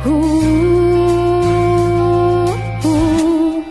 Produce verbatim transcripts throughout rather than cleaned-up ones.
У-у-у.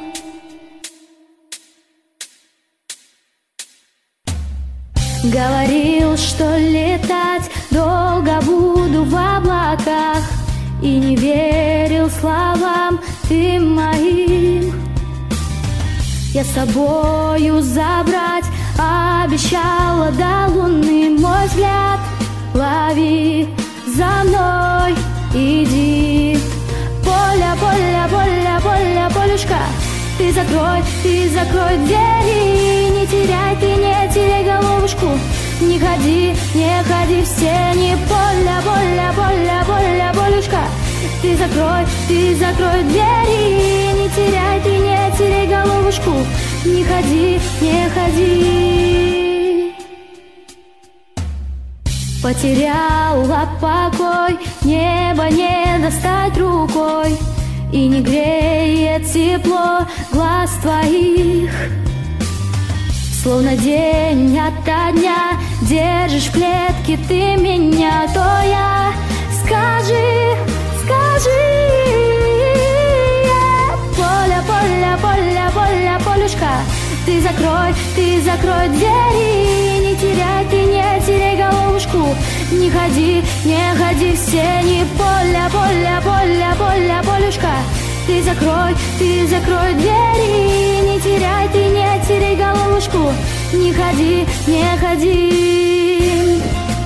Говорил, что летать долго буду в облаках, и не верил словам ты моим. Я с собою забрать обещала до луны. Мой взгляд лови, за мной иди. Поля, поля, поля, поля, полюшка, ты закрой, ты закрой двери. Не теряй, ты не теряй головушку. Не ходи, не ходи в сени. Поля, поля, поля, поля, полюшка, ты закрой, ты закрой двери. Не теряй, ты не теряй головушку. Не ходи, не ходи. Потеряла покой, небо не достать рукой, и не греет тепло глаз твоих. Словно день ото дня держишь в клетке ты меня. То я скажи, скажи. Поля, поля, поля, поля, полюшка, ты закрой, ты закрой двери. Не теряй, ты не теряй головушку. Не ходи, не ходи в сени. Поля, поля, поля, поля, полюшка, ты закрой, ты закрой двери. Не теряй, ты не теряй головушку. Не ходи, не ходи.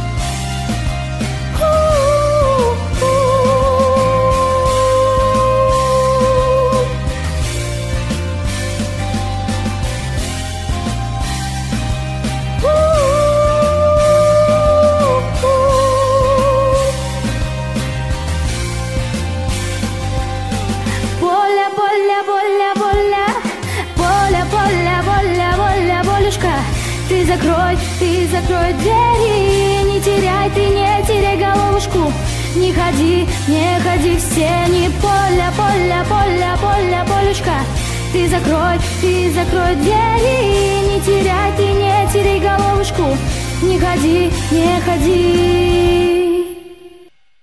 Поля, поля, поля, поля, поля, поля, поля, поля, полюшка, ты закрой, ты закрой двери. Не теряй, ты не теряй головушку. Не ходи, не ходи в сени. Поля, поля, поля, поля, полюшка, ты закрой, ты закрой двери. Не теряй, ты не теряй головушку. Не ходи, не ходи.